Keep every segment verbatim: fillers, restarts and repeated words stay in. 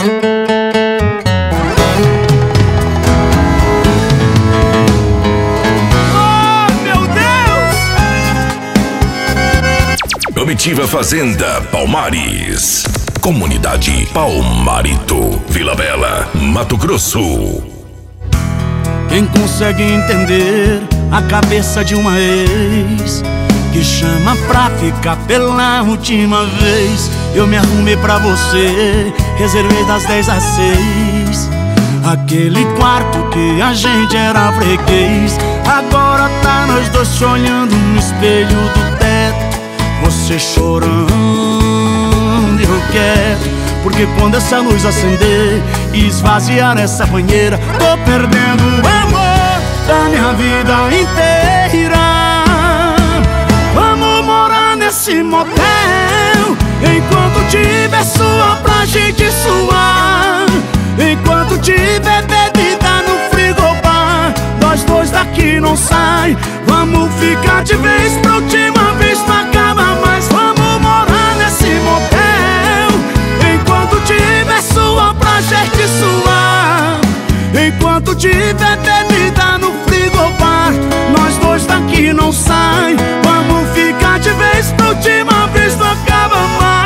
Comitiva Fazenda Palmares. Comunidade Palmarito, Vila Bela, Mato Grosso. Quem consegue entender a cabeça de uma ex que chama pra ficar pela última vez? Eu me arrumei pra você, reservei das dez às seis aquele quarto que a gente era freguês. Agora tá nós dois se olhando no espelho do teto, você chorando e eu quero. Porque quando essa luz acender e esvaziar essa banheira, tô perdendo o amor da minha vida inteira. Vamos morar nesse motel enquanto tiver suor pra gente suar, enquanto tiver bebida no frigobar. Nós dois daqui não sai. Vamos ficar de vez pra última vez, não acaba mais. Vamos morar nesse motel enquanto tiver suor pra gente suar, enquanto tiver bebida no frigobar. Nós dois daqui não sai. Vamos ficar de vez pra última vez, não acaba mais.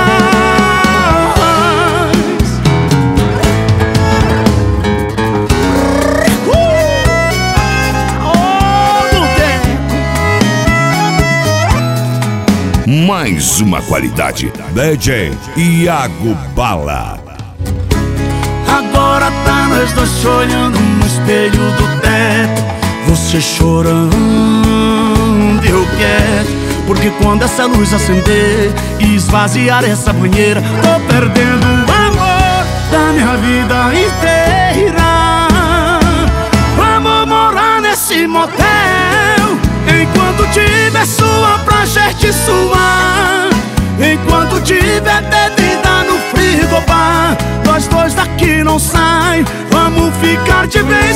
Mais uma qualidade, D J Iago Bala. Agora tá nós dois se olhando no espelho do teto, você chorando e eu quero. Porque quando essa luz acender e esvaziar essa banheira, tô perdendo o amor da minha vida inteira. Vamos morar nesse motel enquanto tiver suor pra gente suar, enquanto tiver bebida no frigobar. Nós dois daqui não sai. Vamos ficar de vez